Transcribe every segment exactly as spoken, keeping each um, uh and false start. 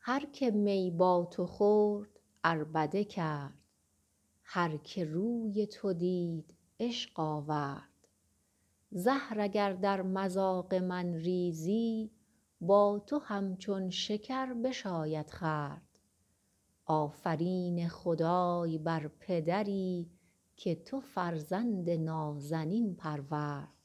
هر که می با تو خورد عربده کرد، هر که روی تو دید عشق آورد. زهر اگر در مذاق من ریزی، با تو همچون شکر بشاید خورد. آفرین خدای بر پدری، که تو فرزند نازنین پرورد.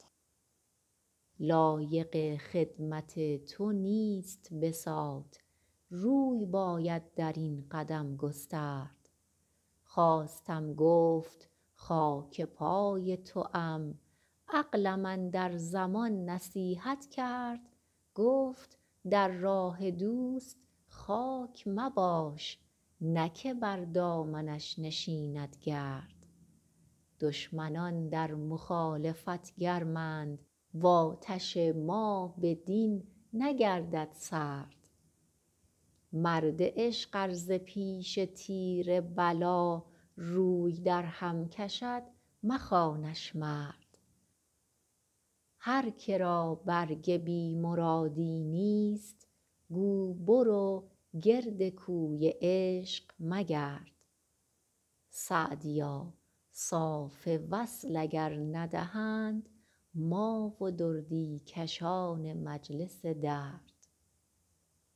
لایق خدمت تو نیست بساط، روی باید در این قدم گسترد. خواستم گفت خاک پای توام، عقلم اندر زمان نصیحت کرد. گفت در راه دوست خاک مباش، نه که بر دامنش نشیند گرد. دشمنان در مخالفت گرمند، و آتش ما بدین نگردد سرد. مرد عشق ار ز پیش تیر بلا، روی در هم کشد مخوانش مرد. هر که را برگ بی مرادی نیست، گو برو گرد کوی عشق مگرد. سعدیا صاف وصل اگر ندهند، ما و دردی کشان مجلس درد.